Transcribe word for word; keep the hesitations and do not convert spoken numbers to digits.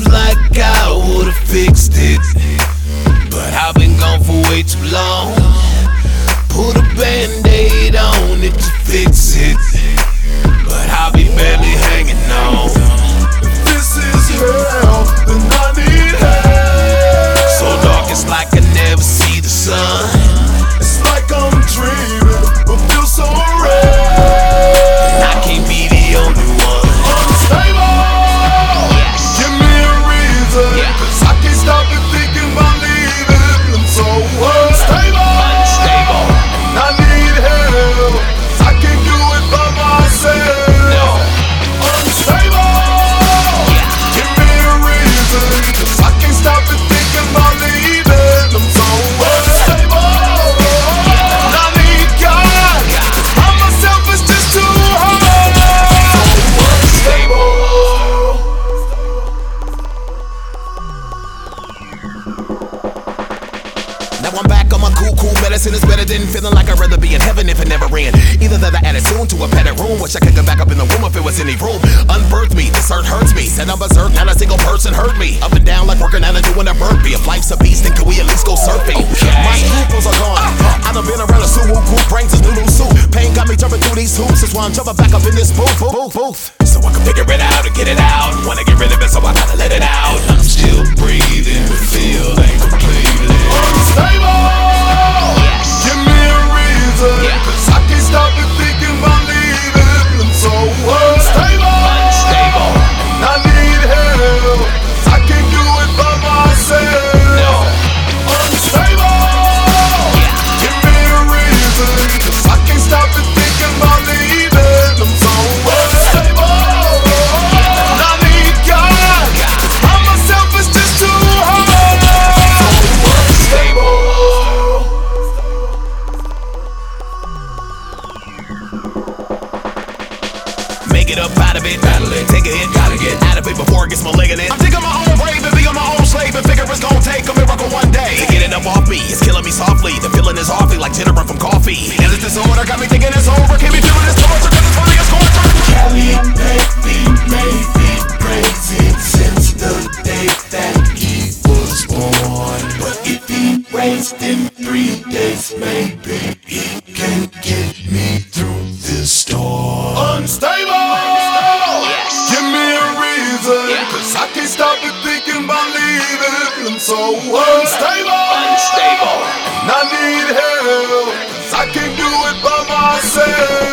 like I would've fixed it, but I've been gone for way too long. Put a band-aid on it to fix it, but I'll be barely hanging on. If this is hell, then I need help. So dark it's like I never see the sun. It's like I'm dreaming, but feel so real. And I can't be the only one. Unstable, yes. Give me a reason, yeah. Cause I can't stop it thinking about leaving. I'm so unstable, unstable. And I need help, cause I can't do it by myself. No. Unstable, yeah. Give me a reason, cause I can't stop it thinking about leaving. I'm so unstable. Now I'm back on my cool, cool medicine is better than feeling like I'd rather be in heaven if it never ran. Either that I added soon to a better room. Wish I could get back up in the womb if it was any room. Unbirthed me, this hurt hurts me. Said I'm berserk, not a single person hurt me. Up and down like working out and doing a burpee. If life's a beast, then could we at least go surfing? Okay. My scruples are gone. I done been around a suwu, brains is new suit. Pain got me jumping through these hoops. That's why I'm jumping back up in this booth, booth, booth. So I can figure it out and get it out. Wanna get rid of it, so I gotta let it out. I'm still breathing, but feel ain't completely unstable. Give me a reason, yeah. Cause I can't stop it thinking about leaving. I'm so unstable, unstable. And I need help, cause I can't do it by myself. No. Unstable, yeah. Give me a reason, cause I can't stop it thinking about leaving. I'm so unstable, yeah. And I need God, cause by myself it's just too hard. So unstable. Make it up out of it, battle it, take a hit, gotta get out of it before it gets malignant. I'm taking my own brave and being my own slave and figure it's gonna take a miracle one day. To get it up off me, it's killing me softly. The feeling is awfully like jittering from coffee. And this disorder got me thinking it's over. Can't be feeling this torture cause it's funny as torture. Cali made me, made me crazy since the day that he was born. But if he raised in three days, maybe he can get me through this storm. Unstable, yes. Give me a reason, yeah. Cause I can't stop it thinking about leaving. I'm so unstable, unstable. And I need help, cause I can't do it by myself.